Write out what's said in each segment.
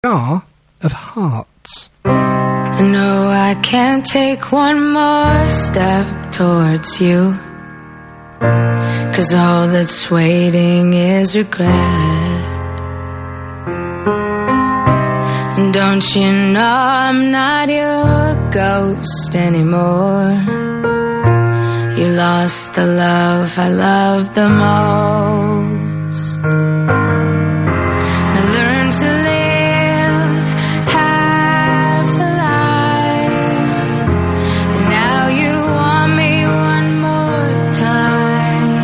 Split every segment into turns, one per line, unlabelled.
Jar of Hearts.
I know I can't take one more step towards you, 'cause all that's waiting is regret. And don't you know I'm not your ghost anymore? You lost the love I loved the most. I learned to live half alive, and now you want me one more time.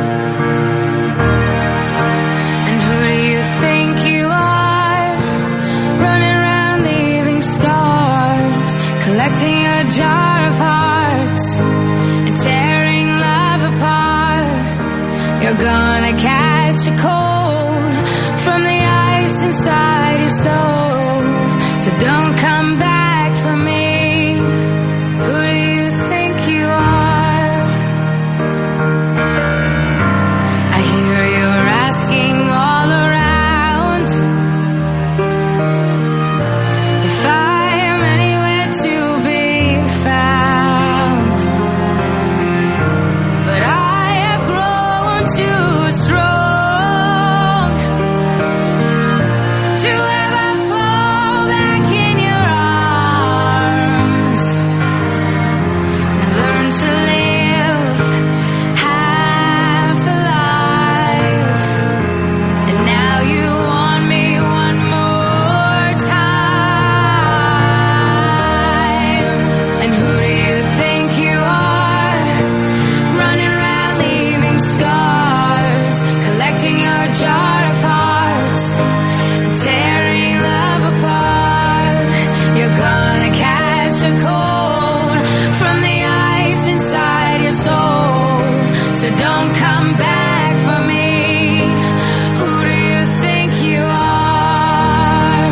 And who do you think you are, running around leaving scars, collecting your jar of hearts and tearing love apart? You're gonna catch a cold from the ice inside your soul, so don't come back for me. Who do you think you are? I hear you're asking all around if I am anywhere to be found, but I have grown too strong to ever fall back in your arms. And I learned to live half alive, and now you want me one more time. And who do you think you are, running around leaving scars, collecting your jar of hearts, tearing love apart? You're gonna catch a cold from the ice inside your soul, so don't come back for me. Who do you think you are?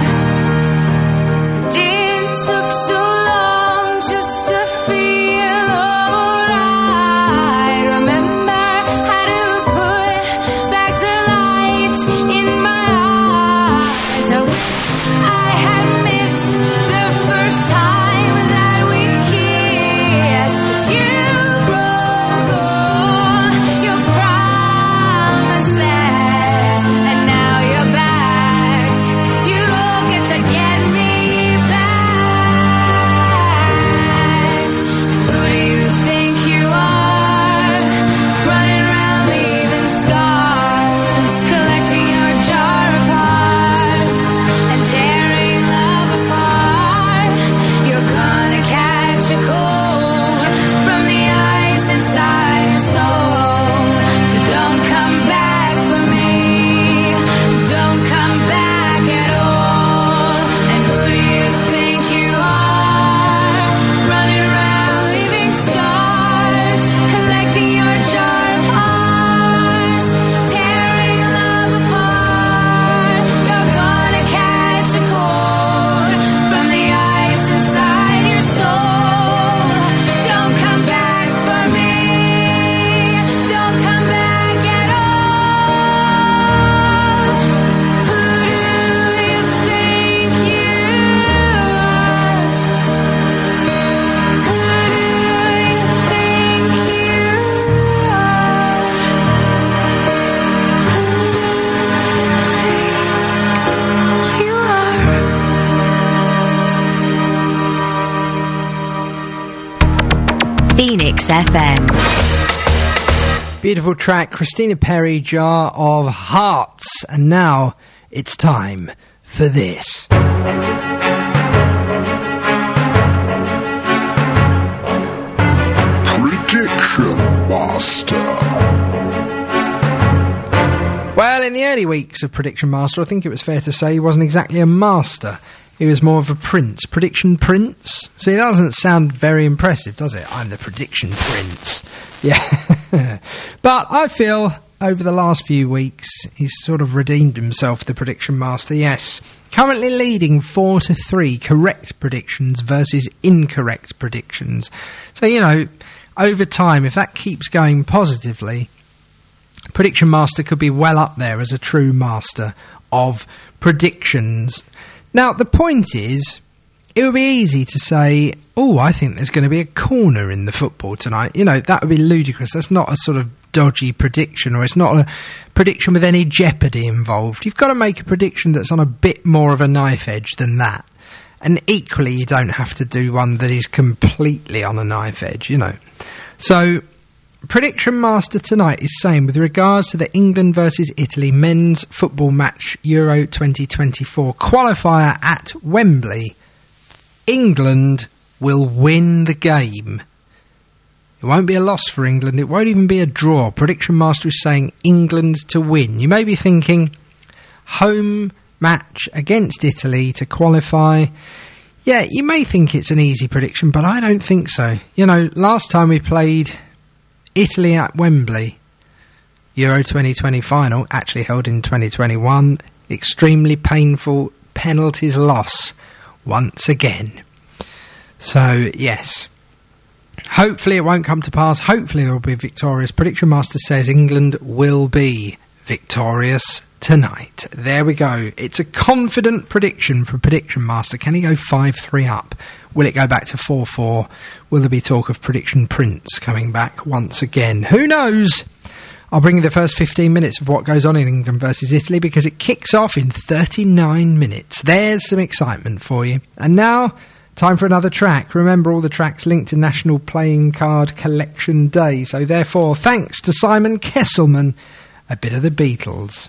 It took so long just to feel alright. Remember how to put back the light in my eyes. I wish I had missed the first time that we kissed, 'cause you broke all your promises, and now you're back. You don't get to get me back. Who do you think you are, running around leaving scars, collecting your jar of hearts and tearing love apart? You're gonna catch a cold from the ice inside your soul, so don't come back for me. Don't come back at all. And who do you think you are, running around leaving scars, collecting your jar of hearts, tearing love apart? You're gonna catch a cold from the ice inside your soul. Don't come back for me. Don't come back at all. Who do you think you are? Who do you think you are? Who do you think you are?
Phoenix FM.
Beautiful track, Christina Perri, Jar of Hearts. And now it's time for this.
Prediction Master.
Well, in the early weeks of Prediction Master, I think it was fair to say he wasn't exactly a master. He was more of a prince. Prediction Prince? See, that doesn't sound very impressive, does it? I'm the Prediction Prince. Yeah. But I feel over the last few weeks, he's sort of redeemed himself, the Prediction Master, yes. Currently leading 4-3 correct predictions versus incorrect predictions. So, you know, over time, if that keeps going positively, Prediction Master could be well up there as a true master of predictions. Now, the point is, it would be easy to say, oh, I think there's going to be a corner in the football tonight. You know, that would be ludicrous. That's not a sort of dodgy prediction, or it's not a prediction with any jeopardy involved. You've got to make a prediction that's on a bit more of a knife edge than that. And equally, you don't have to do one that is completely on a knife edge, you know. So, Prediction Master tonight is saying, with regards to the England versus Italy men's football match Euro 2024 qualifier at Wembley, England will win the game. It won't be a loss for England. It won't even be a draw. Prediction Master is saying England to win. You may be thinking, home match against Italy to qualify. Yeah, you may think it's an easy prediction, but I don't think so. You know, last time we played Italy at Wembley, Euro 2020 final, actually held in 2021, extremely painful penalties loss once again. So, yes. Hopefully it won't come to pass. Hopefully there will be victorious. Prediction Master says England will be victorious tonight. There we go. It's a confident prediction from Prediction Master. Can he go 5-3 up? Will it go back to 4-4? Will there be talk of Prediction Prince coming back once again? Who knows? I'll bring you the first 15 minutes of what goes on in England versus Italy, because it kicks off in 39 minutes. There's some excitement for you. And now, time for another track. Remember, all the tracks linked to National Playing Card Collection Day. So therefore, thanks to Simon Kesselman, a bit of the Beatles.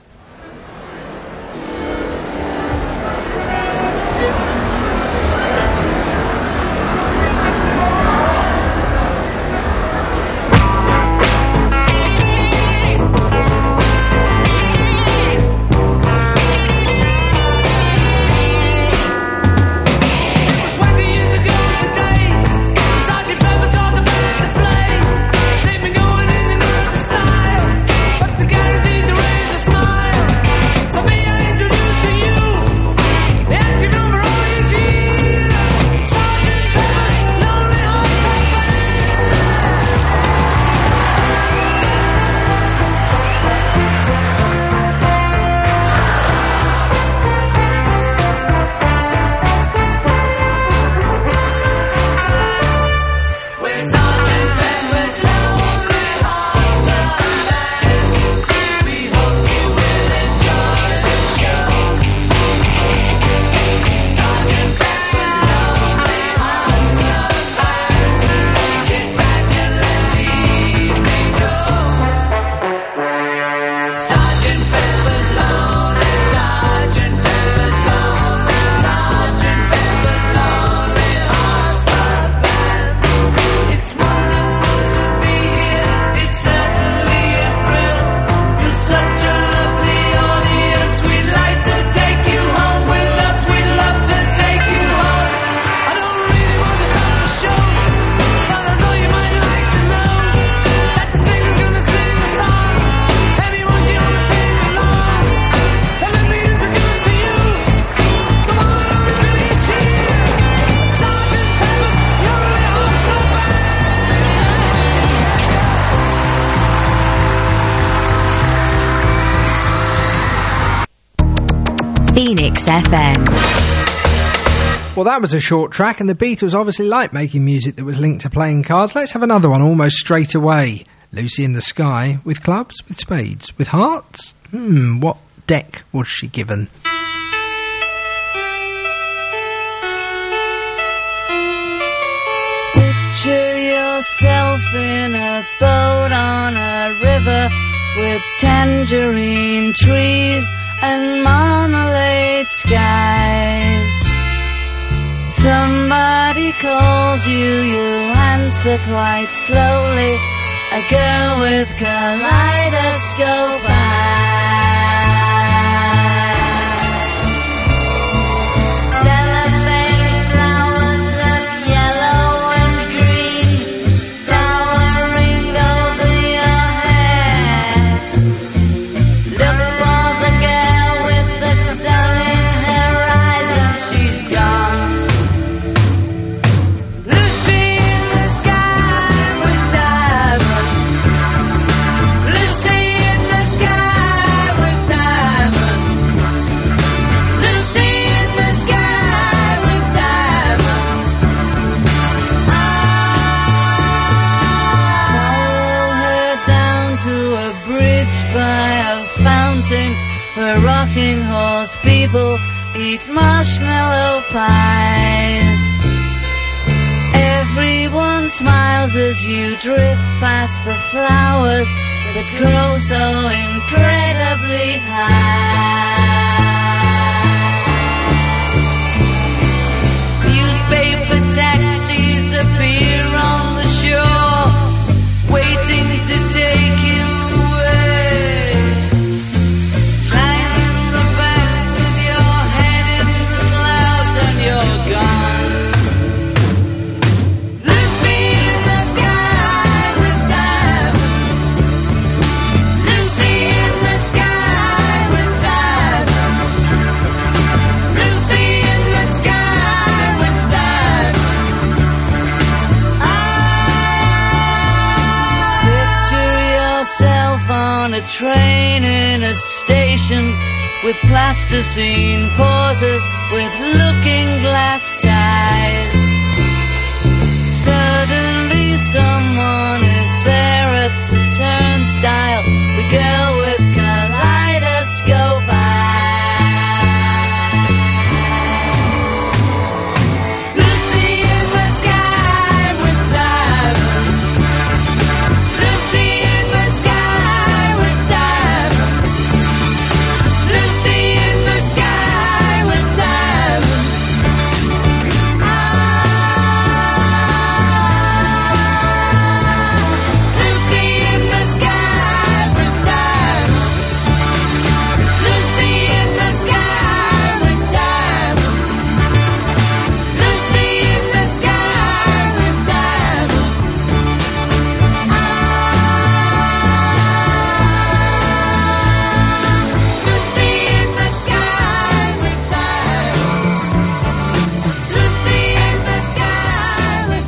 Phoenix FM.
Well, that was a short track, and the Beatles obviously like making music that was linked to playing cards. Let's have another one almost straight away. Lucy in the Sky, with clubs, with spades, with hearts? What deck was she given?
Picture yourself in a boat on a river with tangerine trees and marmalade skies. Somebody calls you, you answer quite slowly. A girl with kaleidoscope eyes. Cellophane flowers of yellow and green towering over your head. Look for the girl with the sun in her eyes and she's gone. Lucy in the sky with diamonds. Lucy in the sky with
people eat marshmallow pies. Everyone smiles as you drift past the flowers that grow so incredibly high. Newspaper taxis appear on the shore, waiting to take you away. Flying in the back with your head in the clouds and you're gone. Lucy in the sky with diamonds. Lucy in the sky with diamonds. Lucy in the sky with diamonds. Picture yourself on a train in a station with plasticine pauses with looking glass ties. Suddenly someone is there at the turnstile, the girl with kaleidoscope eyes. Lucy in the sky with diamonds. Lucy in the sky with diamonds. Lucy in the sky with diamonds. Lucy in the sky with diamonds. Lucy in the sky with diamonds. Lucy in the sky with diamonds. Lucy in the sky with diamonds. Lucy in the sky with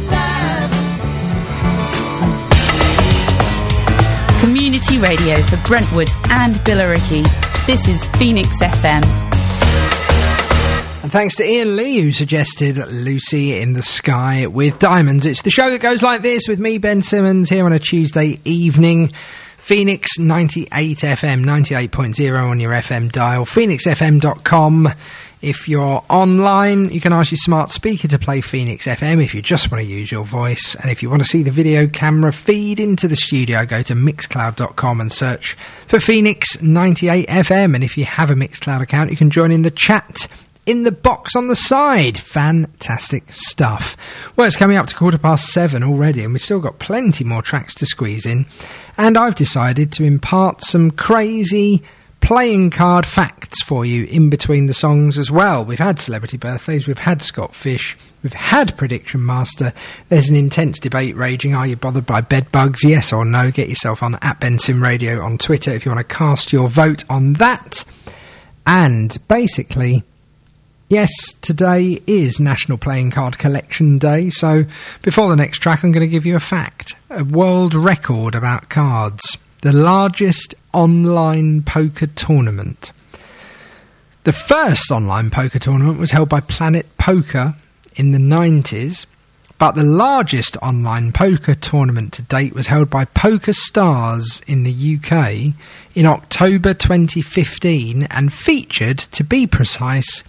diamonds.
Community radio for Brentwood and Billericay. This is Phoenix FM.
And thanks to Ian Lee, who suggested Lucy in the Sky with Diamonds. It's the show that goes like this with me, Ben Simmons, here on a Tuesday evening. Phoenix 98 FM, 98.0 on your FM dial. PhoenixFM.com. If you're online, you can ask your smart speaker to play Phoenix FM if you just want to use your voice. And if you want to see the video camera feed into the studio, go to Mixcloud.com and search for Phoenix 98 FM. And if you have a Mixcloud account, you can join in the chat in the box on the side. Fantastic stuff. Well, it's coming up to 7:15 already, and we've still got plenty more tracks to squeeze in. And I've decided to impart some crazy playing card facts for you in between the songs as well. We've had celebrity birthdays, we've had Scott Fish, we've had Prediction Master. There's an intense debate raging. Are you bothered by bed bugs? Yes or no? Get yourself on @BenSimRadio on Twitter if you want to cast your vote on that. And basically, yes, today is National Playing Card Collection Day, so before the next track I'm going to give you a fact. A world record about cards. The largest online poker tournament. The first online poker tournament was held by Planet Poker in the 90s, but the largest online poker tournament to date was held by Poker Stars in the UK in October 2015 and featured, to be precise,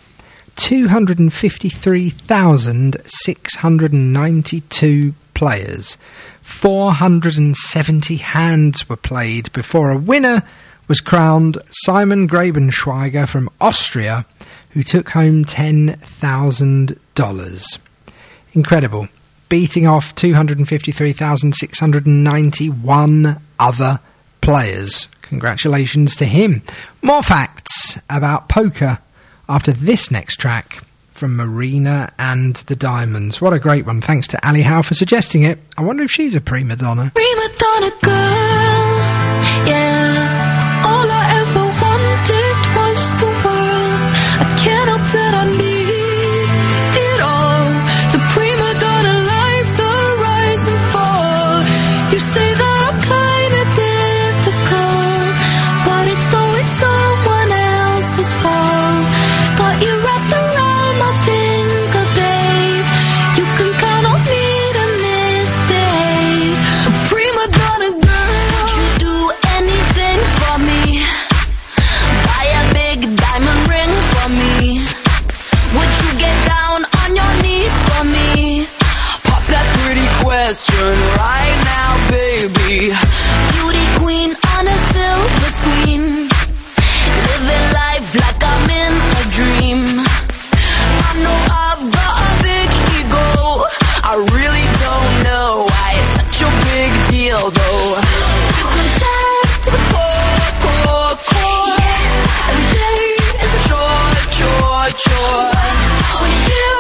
253,692 players. 470 hands were played before a winner was crowned, Simon Grabenschweiger from Austria, who took home $10,000. Incredible. Beating off 253,691 other players. Congratulations to him. More facts about poker after this next track from Marina and the Diamonds. What a great one. Thanks to Ali Howe for suggesting it. I wonder if she's a prima donna.
Prima donna girl, yeah. All I ever wanted was the world. I can't help that I need it all. The prima donna life, the rise and fall. You say that I'm kinda difficult, but it's always someone else's fault. Got you wrapped around my finger, babe. You can count on me to misbehave. A prima donna girl, would you do anything Would you get down on your knees for me? Pop that pretty question right now, baby. Beauty queen on a silver screen, living life like I'm in a dream. I know I've got a big ego, I really don't know why it's such a big deal though. I'm tied to the core. Every day is a chore. When you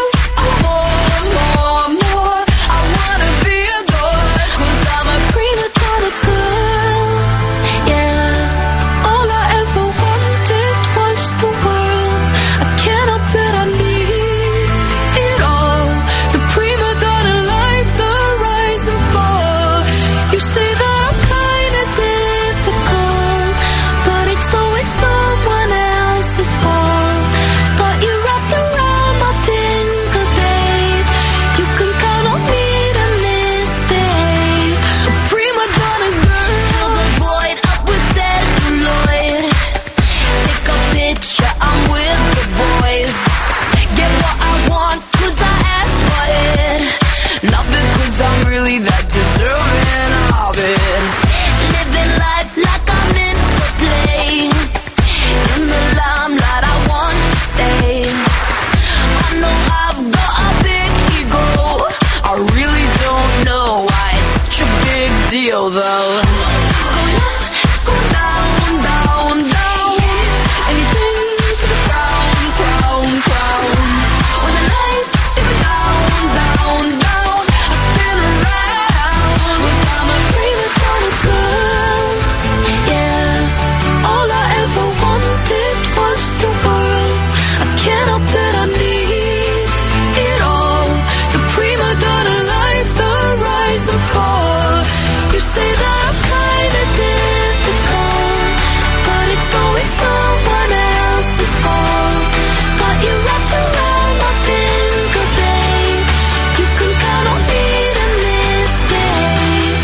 more, I wanna be adored, 'cause I'm a prima donna girl. Yeah, all I ever wanted was the world. I can't help that I need it all. The prima donna life, the rise and fall. You say that I'm kinda difficult, but it's always someone else's fault. Got you wrapped around my finger, babe. You can count on me to misbehave. A prima donna girl, fill the void up with celluloid. Take a picture, I'm with the boys. Get what I want, 'cause I asked for it, not because I'm really that deserving of it. Living life like I'm in for play. In the limelight, I want to stay. I know I've got a big ego, I really don't know why it's such a big deal though. Go down. Anything for the crown. When the lights dip down, I spin around. 'Cause I'm a prima donna girl. Yeah, all I ever wanted was the world. I can't help that I need it all. The prima donna life, the rise and fall. You say that I'm kinda difficult, but it's always someone else's fault. Got you wrapped around my finger, babe. You can count on me to misbehave.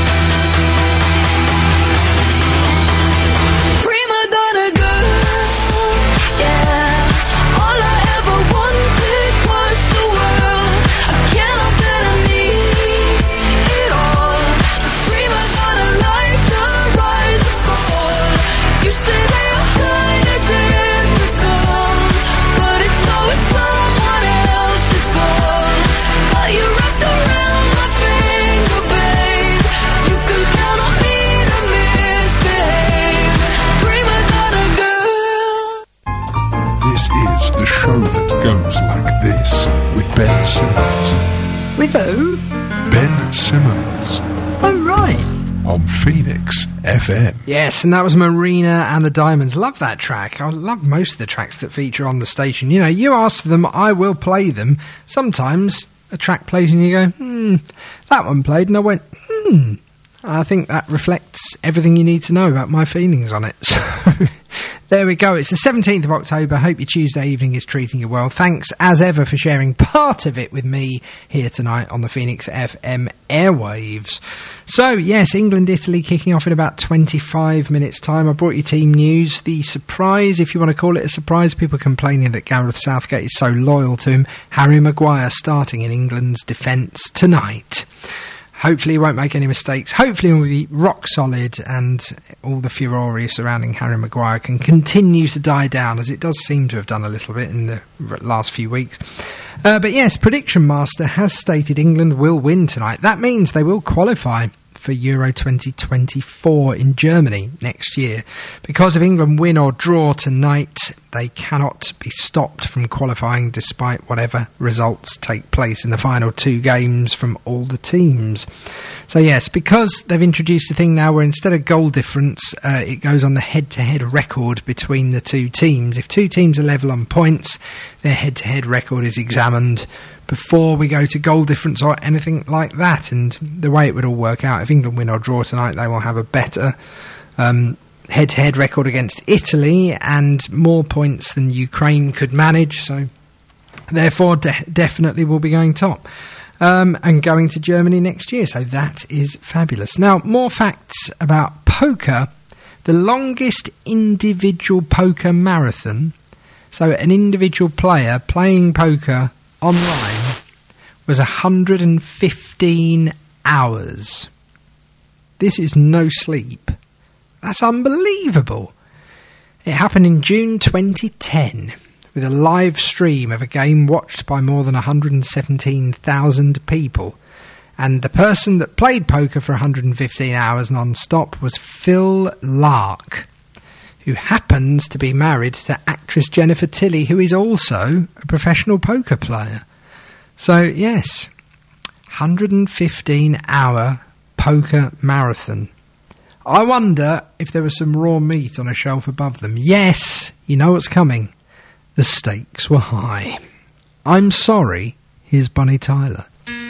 Prima donna girl, yeah. All I ever wanted was the world. I can't help that I need it all. The prima donna life, the rise and fall. You say that I'm kinda difficult, but it's always someone else's fault. Got you wrapped around my finger, babe. You can count on me to misbehave. Prima donna girl.
This is the show that goes like this with Ben Simmons.
With who?
Ben Simmons
Oh, right.
on Phoenix FM.
Yes, and that was Marina and the Diamonds. Love that track. I love most of the tracks that feature on the station. You know, you ask for them, I will play them. Sometimes a track plays and you go, that one played, and I went, I think that reflects everything you need to know about my feelings on it. So there we go. It's the 17th of October. Hope your Tuesday evening is treating you well. Thanks, as ever, for sharing part of it with me here tonight on the Phoenix FM airwaves. So, yes, England-Italy kicking off in about 25 minutes' time. I brought you team news. The surprise, if you want to call it a surprise, people complaining that Gareth Southgate is so loyal to him. Harry Maguire starting in England's defence tonight. Hopefully he won't make any mistakes. Hopefully he'll be rock solid, and all the furore surrounding Harry Maguire can continue to die down, as it does seem to have done a little bit in the last few weeks. But yes, Prediction Master has stated England will win tonight. That means they will qualify for Euro 2024 in Germany next year. Because if England win or draw tonight, they cannot be stopped from qualifying despite whatever results take place in the final two games from all the teams. So yes, because they've introduced a thing now where instead of goal difference, it goes on the head-to-head record between the two teams. If two teams are level on points, their head-to-head record is examined before we go to goal difference or anything like that. And the way it would all work out, if England win or draw tonight, they will have a better head-to-head record against Italy and more points than Ukraine could manage. So therefore, definitely will be going top. And going to Germany next year. So that is fabulous. Now, more facts about poker. The longest individual poker marathon So an individual player playing poker online was 115 hours. This is no sleep. That's unbelievable. It happened in June 2010 with a live stream of a game watched by more than 117,000 people. And the person that played poker for 115 hours non-stop was Phil Lark, who happens to be married to actress Jennifer Tilly, who is also a professional poker player. So, yes, 115-hour poker marathon. I wonder if there was some raw meat on a shelf above them. Yes, you know what's coming. The stakes were high. I'm sorry, here's Bonnie Tyler.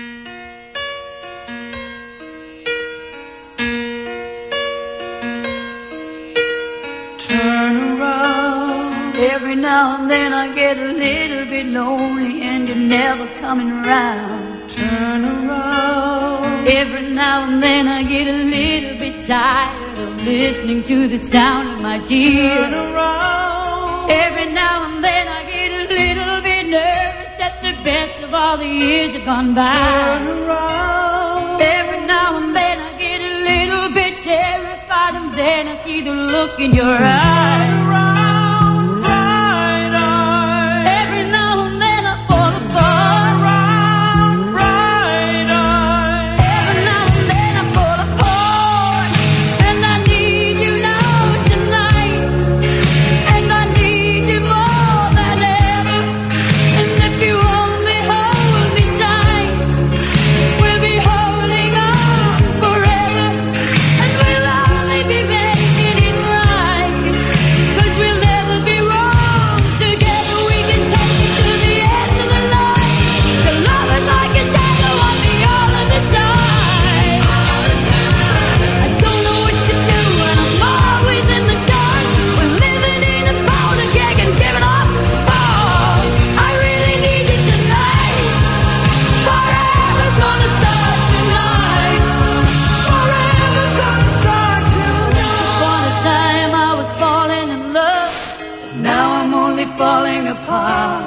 Turn around. Every now and then I get a little bit lonely and you're never coming around. Turn around. Every now and then I get a little bit tired of listening to the sound of my tears. Turn around. Every now and then I get a little bit nervous that the best of all the years have gone by. Turn around. Every now and then I get a little bit terrified and then I see the look in your eyes. Turn around, bright eyes. Every now and then I fall apart. Turn around, bright eyes. Every now and then I fall apart. And I need you now tonight. And I need you more than ever. And if you only hold me tight, we'll be holding on forever. And we'll only be making it right. 'Cause we'll never be wrong. Together we can take it to the end of the line. The love is like a shadow on me all of the time. I don't know what to do and I'm always in the dark. We're living in a powder keg and giving off balls. I really need you tonight. Forever's gonna start tonight. Forever's gonna start tonight. Upon a time I was falling in love, but now I'm only falling apart.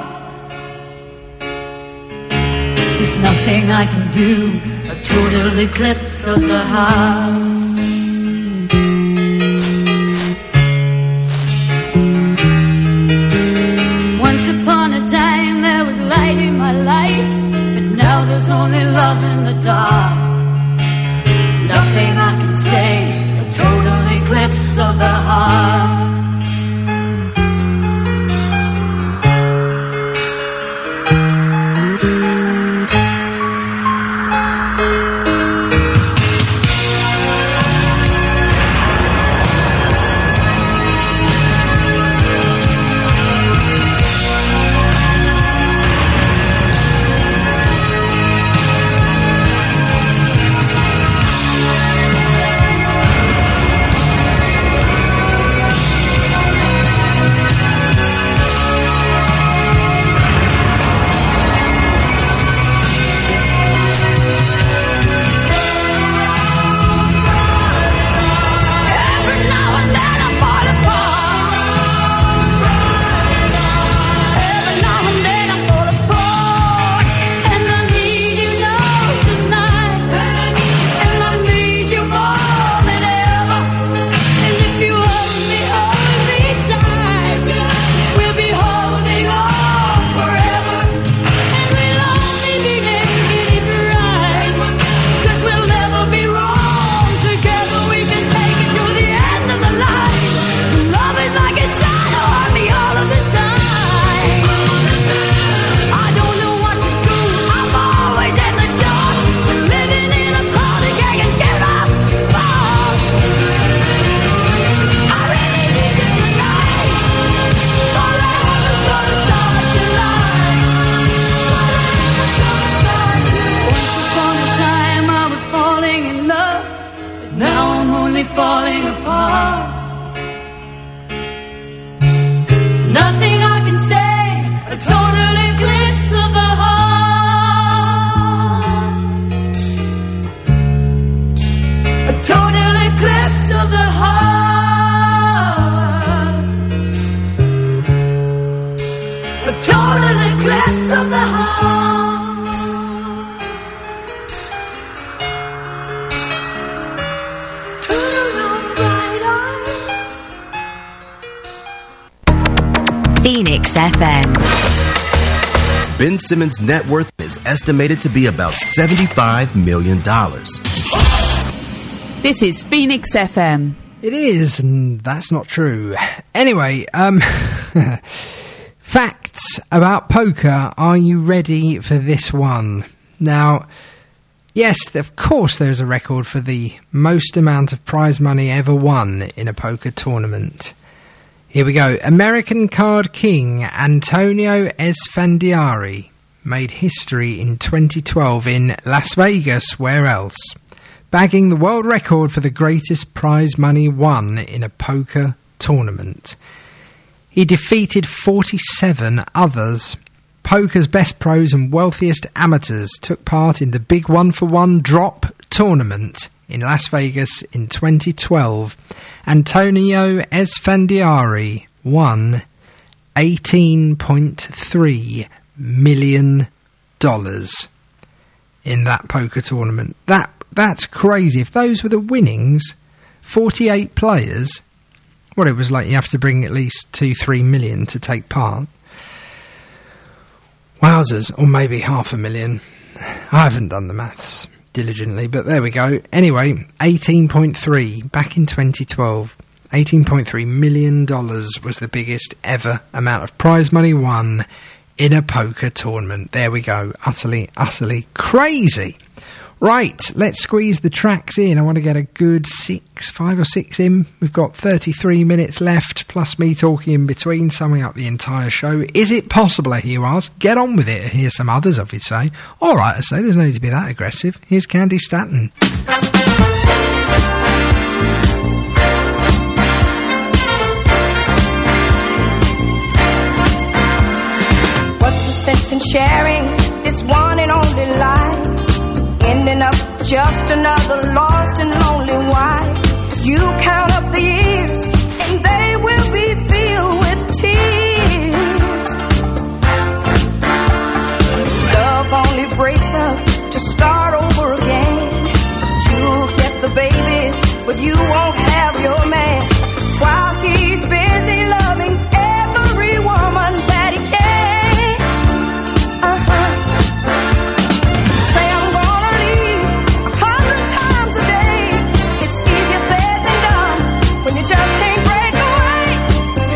There's nothing I can do, a total eclipse of the heart. Once upon a time there was light in my life, but now there's only love in the dark. Nothing I can say, a total eclipse of the heart. secrets of the heart. Turn on bright eyes.
Phoenix FM.
Ben Simmons' net worth is estimated to be about $75 million.
This is Phoenix FM.
It is, and that's not true. Anyway, facts about poker. Are you ready for this one? Now, yes, of course there's a record for the most amount of prize money ever won in a poker tournament. Here we go. American card king Antonio Esfandiari made history in 2012 in Las Vegas, where else? Bagging the world record for the greatest prize money won in a poker tournament. He defeated 47 others. Poker's best pros and wealthiest amateurs took part in the big one-for-one drop tournament in Las Vegas in 2012. Antonio Esfandiari won $18.3 million in that poker tournament. That's crazy. If those were the winnings, 48 players, well, it was like you have to bring at least 2-3 million to take part. Wowzers, or maybe 500,000. I haven't done the maths diligently, but there we go. Anyway, 18.3 back in 2012. $18.3 million was the biggest ever amount of prize money won in a poker tournament. There we go. Utterly, utterly crazy. Right, let's squeeze the tracks in. I want to get a good 5 or 6 in. We've got 33 minutes left, plus me talking in between, summing up the entire show. Is it possible, I hear you ask? Get on with it. Here's some others of you say. All right, I say, there's no need to be that aggressive. Here's Candy Staton.
What's the sense in sharing this one and only life? Ending up just another lost and lonely wife. You count up the years and they will be filled with tears. Love only breaks up to start over again. You'll get the babies, but you won't have your man. While he's busy loving every woman that he can. Just can't break away.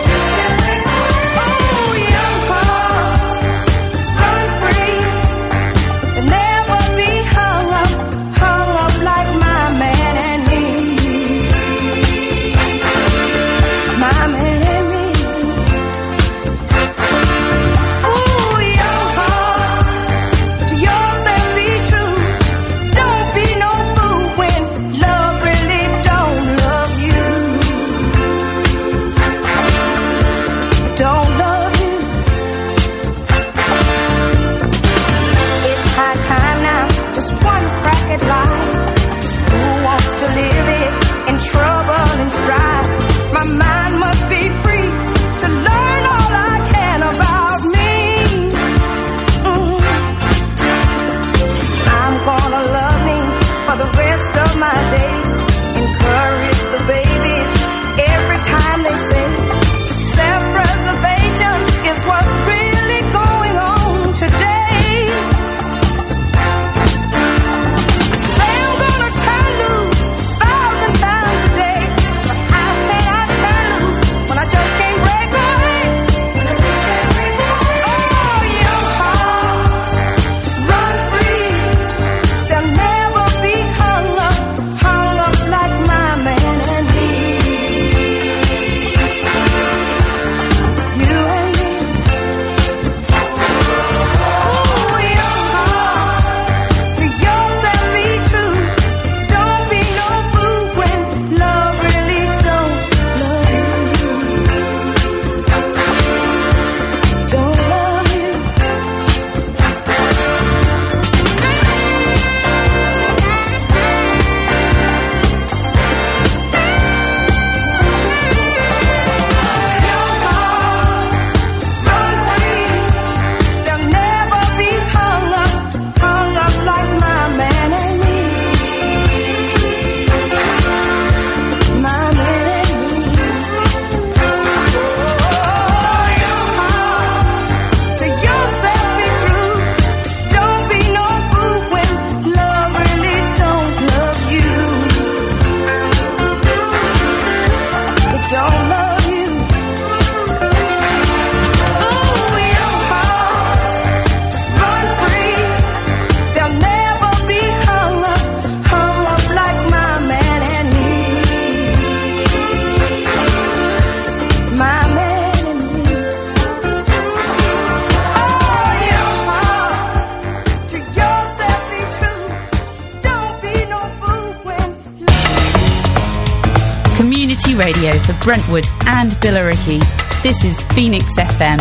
radio for Brentwood and Billericay. This is Phoenix FM.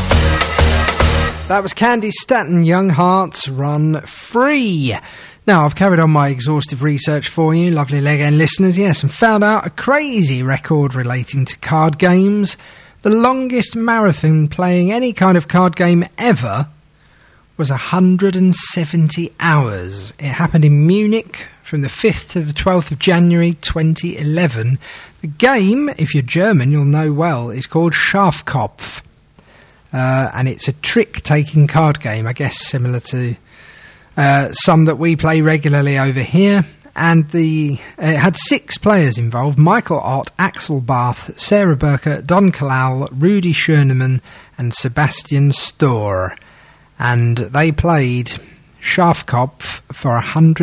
That was Candy Staton, Young Hearts Run Free. Now, I've carried on my exhaustive research for you, lovely Leg End listeners, yes, and found out a crazy record relating to card games. The longest marathon playing any kind of card game ever was 170 hours. It happened in Munich from the 5th to the 12th of January 2011. The game, if you're German, you'll know well, is called Schafkopf. And it's a trick-taking card game, I guess similar to some that we play regularly over here. And it had 6 players involved: Michael Ott, Axel Barth, Sarah Burker, Don Kalal, Rudy Schoenemann and Sebastian Storr. And they played Schafkopf for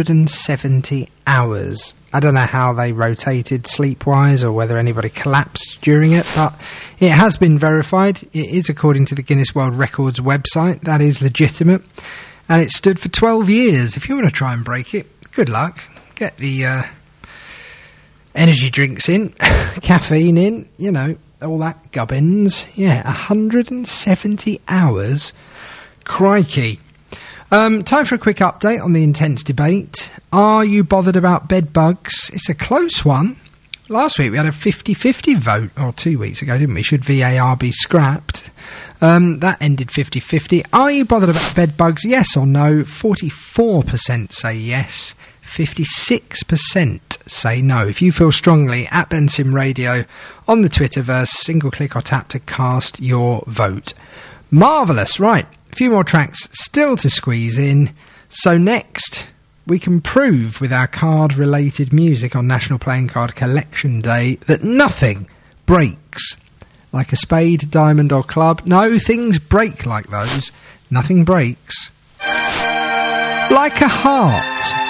170 hours. I don't know how they rotated sleep-wise or whether anybody collapsed during it, but it has been verified. It is according to the Guinness World Records website. That is legitimate. And it stood for 12 years. If you want to try and break it, good luck. Get the energy drinks in, caffeine in, you know, all that gubbins. Yeah, 170 hours. Crikey. Time for a quick update on the intense debate. Are you bothered about bed bugs? It's a close one. Last week we had a 50-50 vote, or 2 weeks ago, didn't we? Should VAR be scrapped? That ended 50-50. Are you bothered about bed bugs? Yes or no? 44% say yes. 56% say no. If you feel strongly, at Bensim Radio on the Twitterverse, single click or tap to cast your vote. Marvellous. Right, a few more tracks still to squeeze in. So next, we can prove with our card-related music on National Playing Card Collection Day that nothing breaks like a spade, diamond or club. No, things break like those. Nothing breaks like a heart.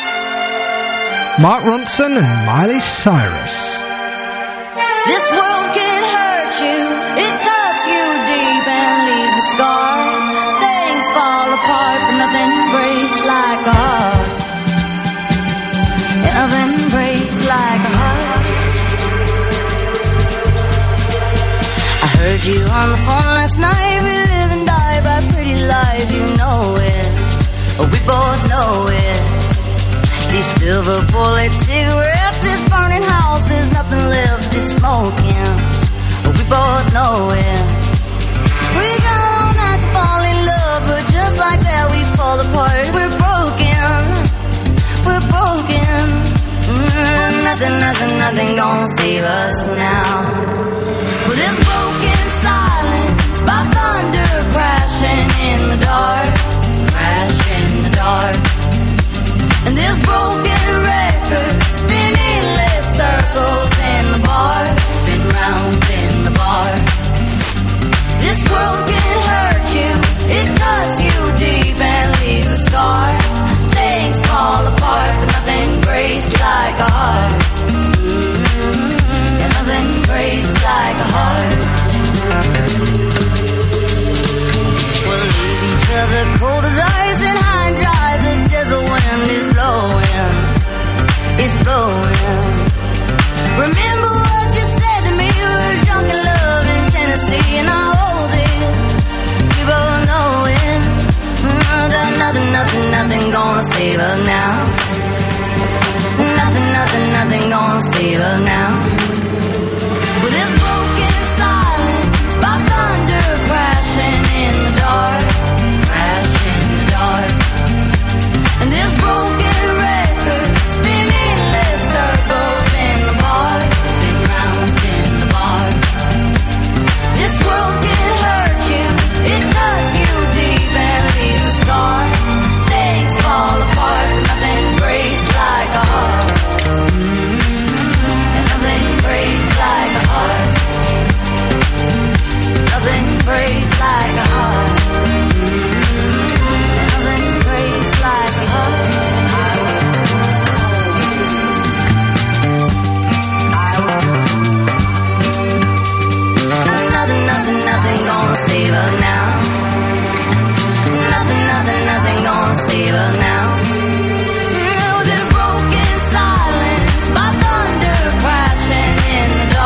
Mark Ronson and Miley Cyrus.
This world can hurt you, it cuts you deep and leaves a scar. Things fall apart, but nothing breaks like a heart. Nothing breaks like a heart. I heard you on the phone last night. We live and die by pretty lies, you know it. We both know it. These silver bullet cigarettes, this burning house, there's nothing left, it's smoking. We both know it. We got all night to fall in love, but just like that we fall apart. We're broken, we're broken. Nothing gonna save us now. Well, this broken silence by thunder crashing in the dark, crashing in the dark. And this broken record spinning less circles in the bar, spin round in the bar. This world can hurt you, it cuts you deep and leaves a scar. Things fall apart, but nothing breaks like a heart. And nothing breaks like a heart. We'll leave each other cold as ice and high and dry. The desert wind is blowing, it's blowing. Remember what you said to me, we were drunk in love in Tennessee, and I hold it, we both know it. Nothing gonna save us now. Nothing gonna save us now. With this broken silence by thunder crashing in the dark, crashing in the dark. And this broken record spinning less circles in the bar, spin round in the bar. This world can hurt you, it cuts you deep and leaves a scar. Things fall apart, but nothing breaks like a heart. And nothing breaks like a heart. Nothing breaks like a heart. And nothing breaks like a heart. Nothing gonna save us now. Nothing gonna save us now. No, this broken silence by thunder crashing in the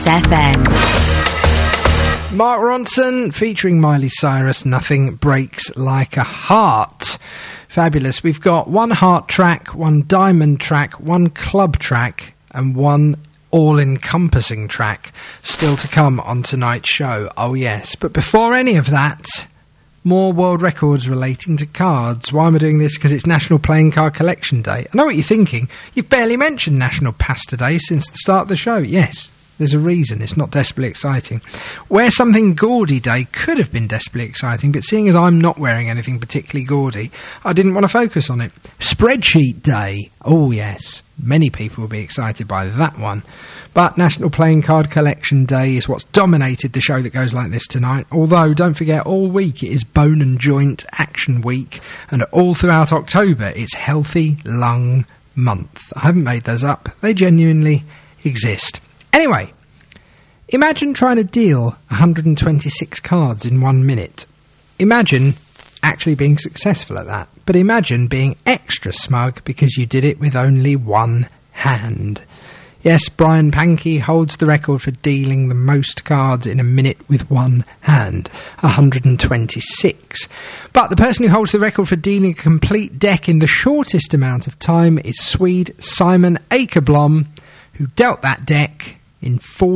Phoenix FM.
Mark Ronson featuring Miley Cyrus, Nothing Breaks Like a Heart. Fabulous. We've got one heart track, one diamond track, one club track, and one all-encompassing track still to come on tonight's show. Oh yes. But before any of that, more world records relating to cards. Why am I doing this? Because it's National Playing Card Collection Day. I know what you're thinking. You've barely mentioned National Pasta Day since the start of the show. Yes, there's a reason. It's not desperately exciting. Wear Something Gaudy Day could have been desperately exciting, but seeing as I'm not wearing anything particularly gaudy, I didn't want to focus on it. Spreadsheet Day. Oh yes, many people will be excited by that one. But National Playing Card Collection Day is what's dominated the show that goes like this tonight. Although, don't forget, all week it is Bone and Joint Action Week, and all throughout October it's Healthy Lung Month. I haven't made those up. They genuinely exist. Anyway, imagine trying to deal 126 cards in 1 minute. Imagine actually being successful at that. But imagine being extra smug because you did it with only one hand. Yes, Brian Pankey holds the record for dealing the most cards in a minute with one hand, 126. But the person who holds the record for dealing a complete deck in the shortest amount of time is Swede Simon Akerblom, who dealt that deck in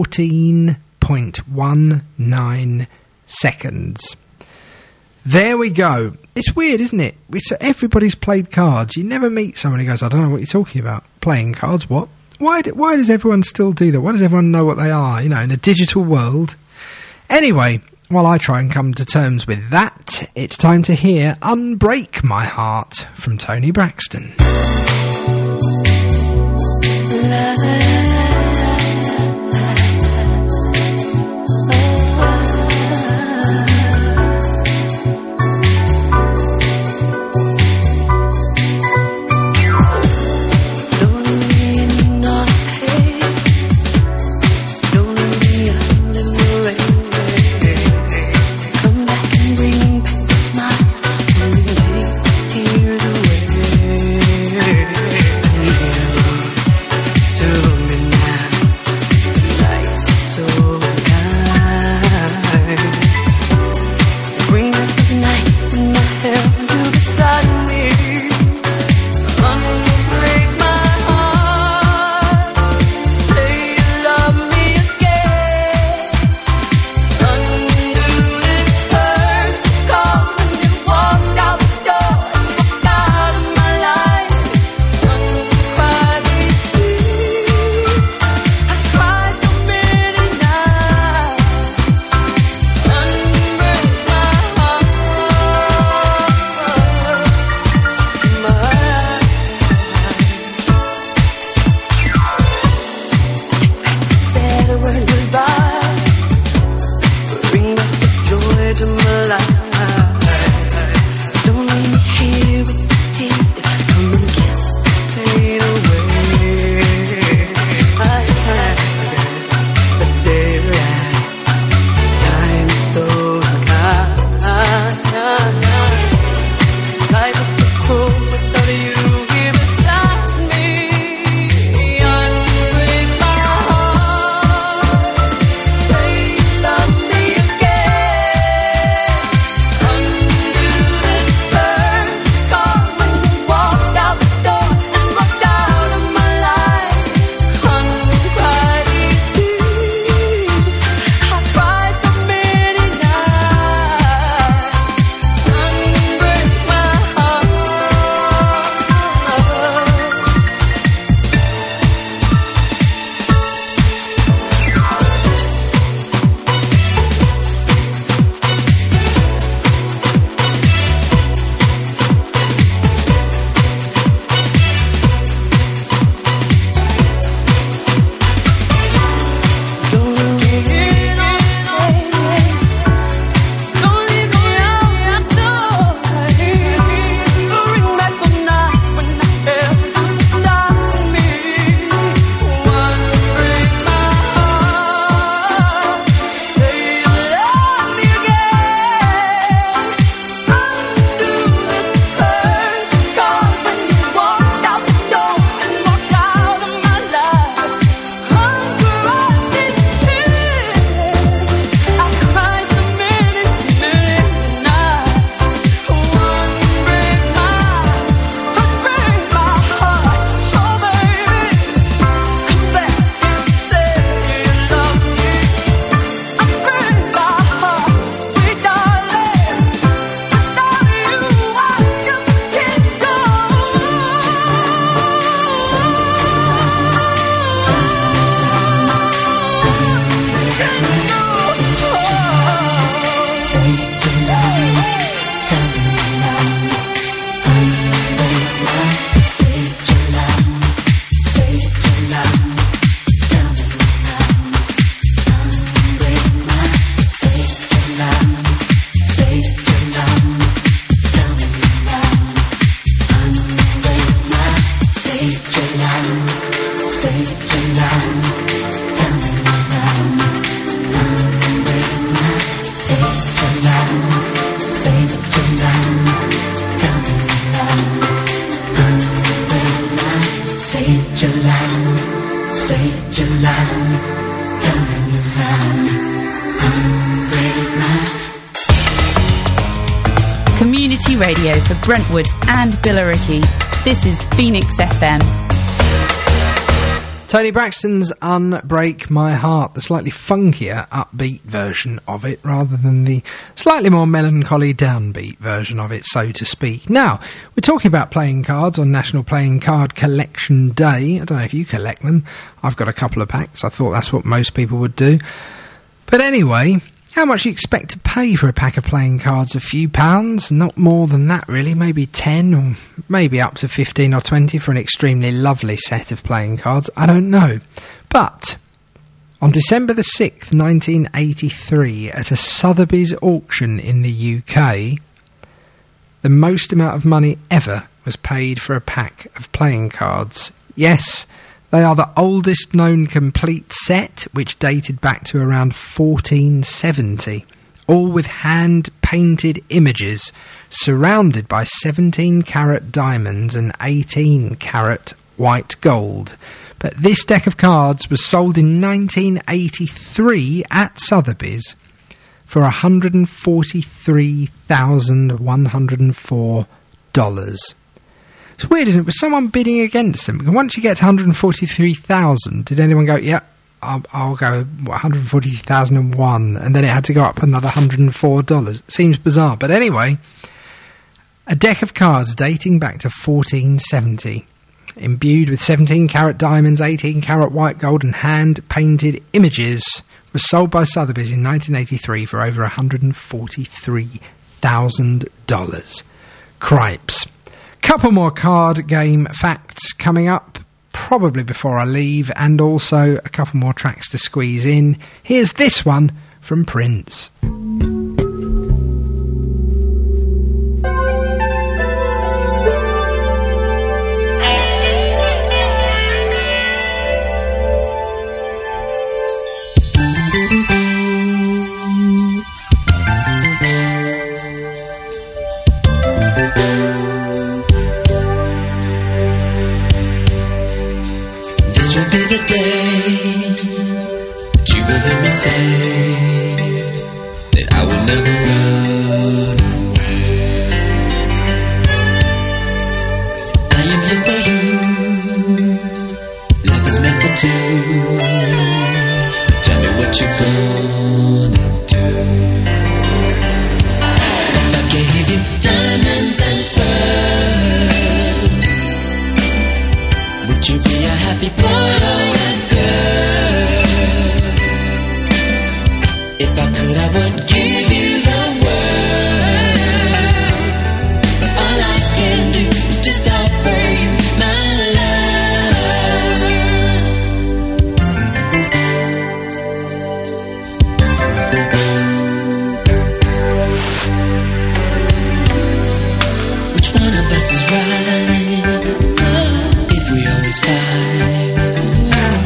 14.19 seconds. There we go. It's weird, isn't it? Everybody's played cards. You never meet someone who goes, I don't know what you're talking about. Playing cards, what? Why does everyone still do that? Why does everyone know what they are, in a digital world? Anyway, while I try and come to terms with that, it's time to hear Unbreak My Heart from Tony Braxton.
Tell me Switzerland, Switzerland, turning around, hungry man.
Community radio for Brentwood and Billericay. This is Phoenix FM.
Tony Braxton's Unbreak My Heart, the slightly funkier upbeat version of it rather than the slightly more melancholy downbeat version of it, so to speak. Now, we're talking about playing cards on National Playing Card Collection Day. I don't know if you collect them. I've got a couple of packs. I thought that's what most people would do. But anyway, how much do you expect to pay for a pack of playing cards? A few pounds? Not more than that, really. Maybe 10 or maybe up to 15 or 20 for an extremely lovely set of playing cards. I don't know. But on December the 6th, 1983, at a Sotheby's auction in the UK, the most amount of money ever was paid for a pack of playing cards. Yes, they are the oldest known complete set, which dated back to around 1470, all with hand-painted images, surrounded by 17-carat diamonds and 18-carat white gold. But this deck of cards was sold in 1983 at Sotheby's for $143,104. It's weird, isn't it? Was someone bidding against them? Because once you get to 143,000, did anyone go, yeah, I'll go 143,001, and then it had to go up another $104? Seems bizarre. But anyway, a deck of cards dating back to 1470, imbued with 17-carat diamonds, 18-carat white gold, and hand-painted images, was sold by Sotheby's in 1983 for over $143,000. Cripes. Couple more card game facts coming up, probably before I leave, and also a couple more tracks to squeeze in. Here's this one from Prince.
The day that you will hear me say that I will never run away. I am here for you. Love is meant for two. Tell me what you're gonna do. If I gave you diamonds and pearls, would you be a happy boy? If I could, I would give you the world. All I can do is just offer you my love. Which one of us is right? If we always fight,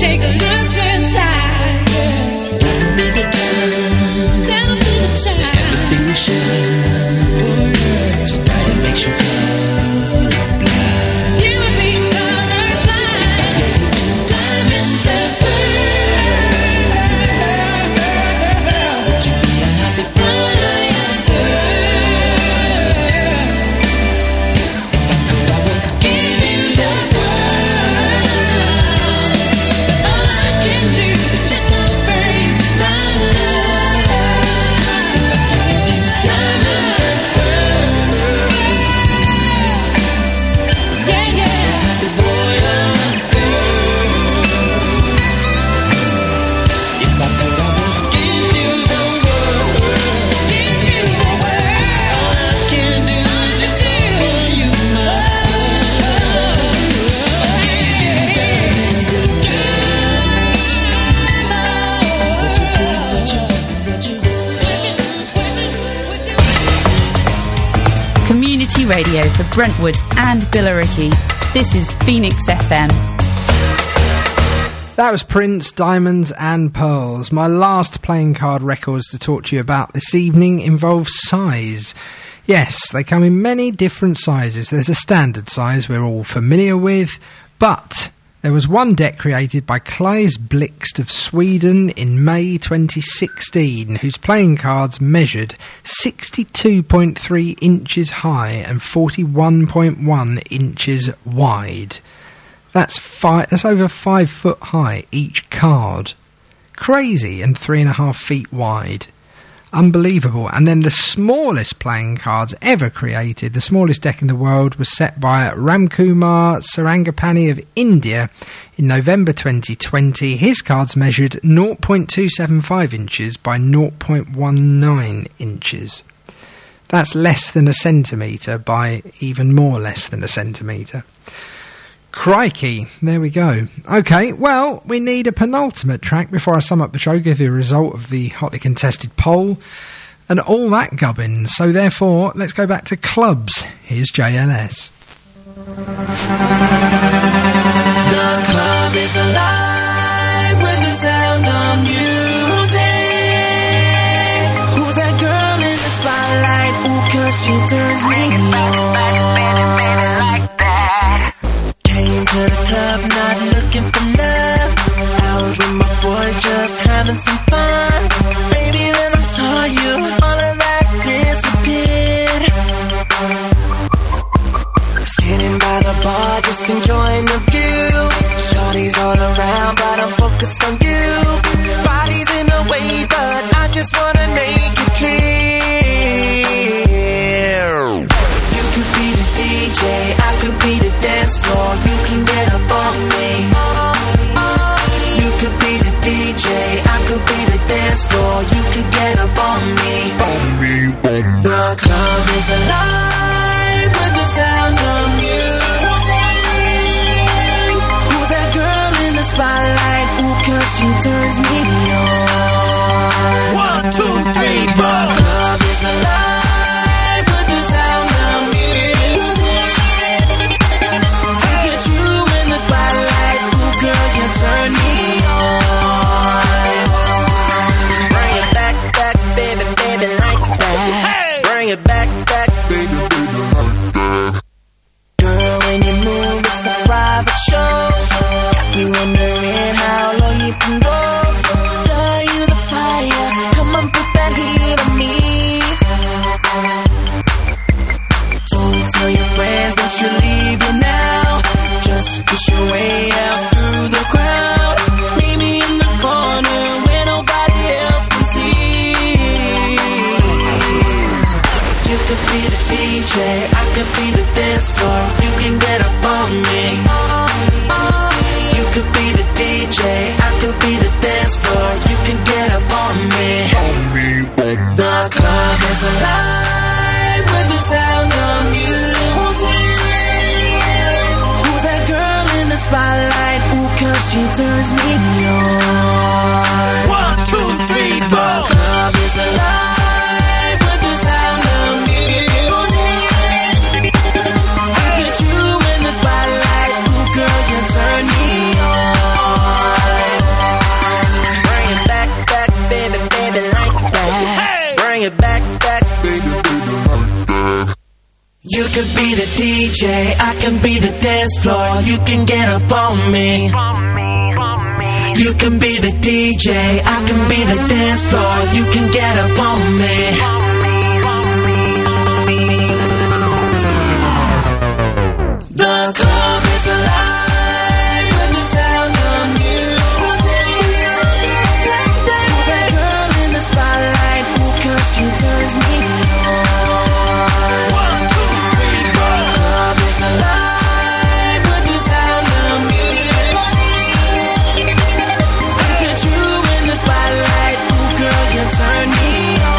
take a look inside. That'll be the time. That'll be the time. Everything will shine. So bright it makes you colorblind. You would be colorblind. Diamonds and pearls. Would you be a happy boy or young girl? If I could, I would give you the world. All I can do is just offer you my love. If I gave you diamonds and pearls, would you be a happy boy or girl? If I could, I would give you the world. Give you the world. All I can do is just offer you my love. Give you diamonds and
Community radio for Brentwood and Billericay. This is Phoenix FM.
That was Prince, Diamonds and Pearls. My last playing card records to talk to you about this evening involve size. Yes, they come in many different sizes. There's a standard size we're all familiar with, but there was one deck created by Claes Blixt of Sweden in May 2016, whose playing cards measured 62.3 inches high and 41.1 inches wide. That's over 5 foot high each card. Crazy, and 3.5 feet wide. Unbelievable. And then the smallest playing cards ever created, the smallest deck in the world, was set by Ramkumar Sarangapani of India in November 2020. His cards measured 0.275 inches by 0.19 inches. That's less than a centimetre by even more less than a centimetre. Crikey, there we go. Okay, well, we need a penultimate track before I sum up the show, give you a result of the hotly contested poll, and all that gubbins. So therefore, let's go back to clubs. Here's JLS.
The club is alive with the sound of music. Who's that girl in the spotlight? Ooh, 'cause she turns me on. Came to the club not looking for love. Out with my boys just having some fun. Baby, then I saw you, all of that disappeared. Sitting by the bar, just enjoying the view. Shorties all around, but I'm focused on you. Body's in the way, but I just wanna make it clear. You could be the DJ, I could be the dance floor. You can get up on me. You could be the DJ, I could be the dance floor. You could get up on me. The club is alive with the sound of music. Who's that girl in the spotlight? Ooh, 'cause she turns me on. 1, 2, 3, 4. The club is alive with the sound of music. I get you in the spotlight. Ooh, girl, you turn me on. Bring it back, back, baby, baby, like that. Hey! Bring it back, back, baby, baby, like that. Girl, when you move, it's a private show. Got me wondering how long you can go. Are you the fire? Come on, put that heat on me. Don't tell your friends that you're leaving now. Just push your way out through the crowd. Meet me in the corner where nobody else can see. You could be the DJ, I could be the dance floor. You can get up on me. You could be the DJ, I could be the dance floor. You can get up on me. The club is alive with the sound of music. Who's that girl in the spotlight? Ooh, 'cause she turns me on. 1, 2, 3, 4. The club is alive with the sound of music. I get you in the spotlight. Ooh, girl, you turn me on. could be the DJ, I can be the dance floor. You can get up on me. You can be the DJ, I can be the dance floor. You can get up on me. The club is alive with the sound of music. That girl in the spotlight, who cause she turns me on. 1, 2, 3, 4. The club is alive with the sound of music. Look at you in the spotlight, who girl can turn me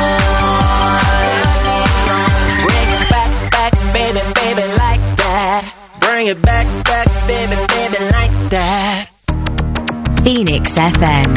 on. Bring it back, back, baby, baby, like that. Bring it back, back, baby, baby, like that.
Phoenix FM.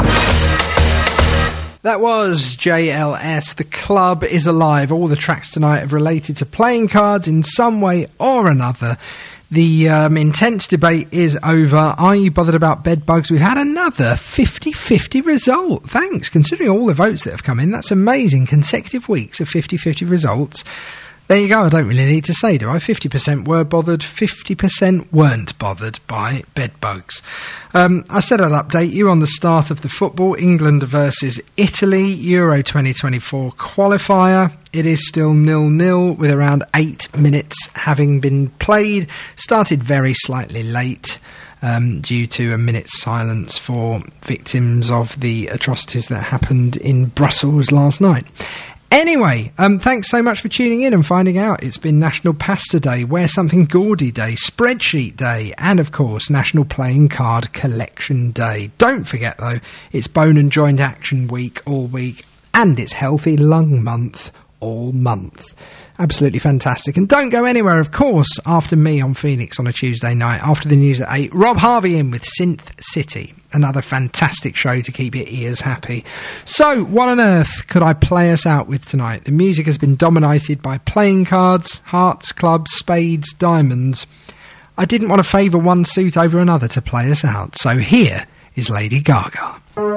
That was JLS. The club is alive. All the tracks tonight have related to playing cards in some way or another. The intense debate is over. Are you bothered about bed bugs? We've had another 50-50 result. Thanks. Considering all the votes that have come in, that's amazing. Consecutive weeks of 50-50 results. There you go. I don't really need to say, do I? 50% were bothered, 50% weren't bothered by bed bugs. I said I'd update you on the start of the football. England versus Italy, Euro 2024 qualifier. It is still 0-0 with around 8 minutes having been played. Started very slightly late. Due to a minute's silence for victims of the atrocities that happened in Brussels last night. Anyway, thanks so much for tuning in and finding out. It's been National Pasta Day, Wear Something Gaudy Day, Spreadsheet Day, and of course, National Playing Card Collection Day. Don't forget though, it's Bone and Joint Action Week all week, and it's Healthy Lung Month all month. Absolutely fantastic. And don't go anywhere, of course, after me on Phoenix on a Tuesday night, after the news at 8, Rob Harvey in with Synth City. Another fantastic show to keep your ears happy. So, what on earth could I play us out with tonight? The music has been dominated by playing cards, hearts, clubs, spades, diamonds. I didn't want to favour one suit over another to play us out. So here is Lady Gaga.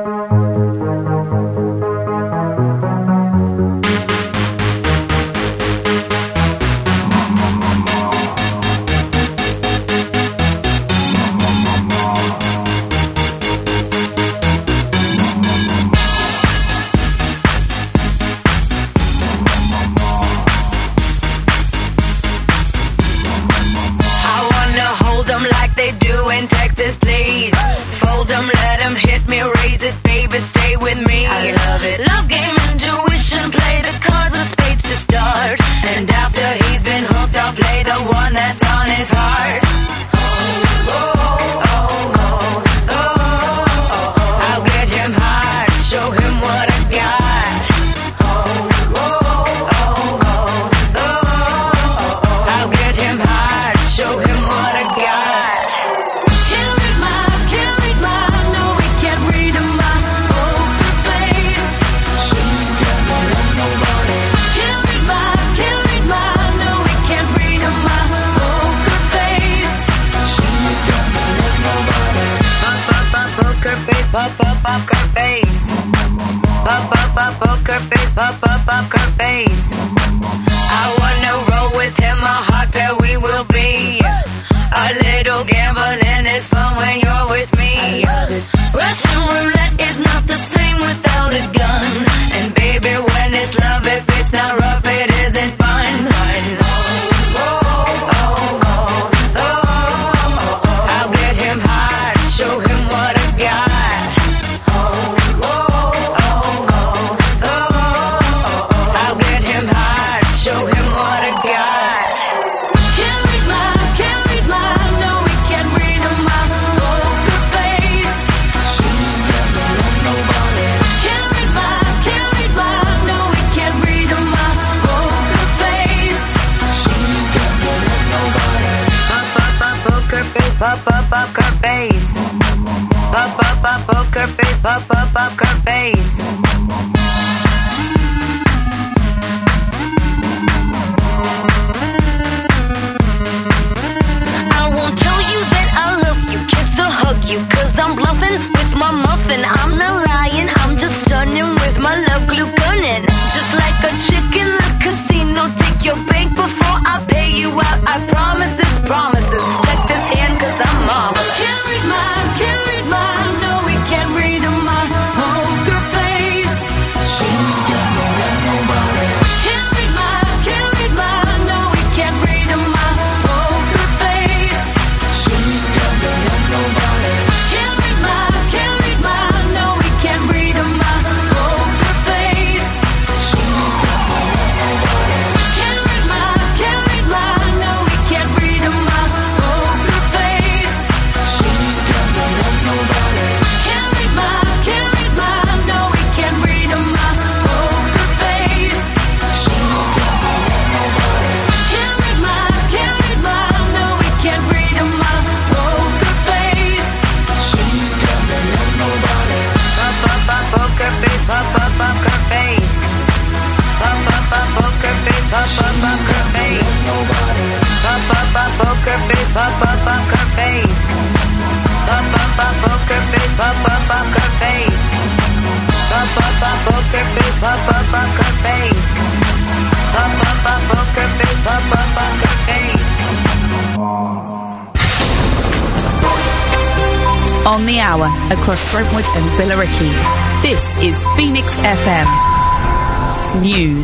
Texas, please. Fold them, let them hit me, raise it, baby, stay with me. I love it. Love game, intuition, play the cards with spades to start. And after he's been hooked, I'll play the one that's on his heart. I'll get him hard, show him what I got. I'll get him hard, show him what I got. Poker face. Poker face. Poker face. I wanna roll with him, a hot pair we will be. A little gambling is fun when you're with me. Russian roulette is not the same without a gun. And baby, when it's love, if it's not rough, it isn't fun. I'll get him hard, show him what I got. Poker face. Poker face. Poker face. I won't tell you that I love you, kiss or hug you, 'cause I'm bluffing with my muffin. I'm not lying, I'm just stunning with my love glue gunning. Just like a chick in the casino, take your bank before I pay you out.
poker face, poker face. Poker face, poker face. Poker face, poker face. Poker face, poker face.
On the hour, across Brentwood and Billericay. This is Phoenix FM News.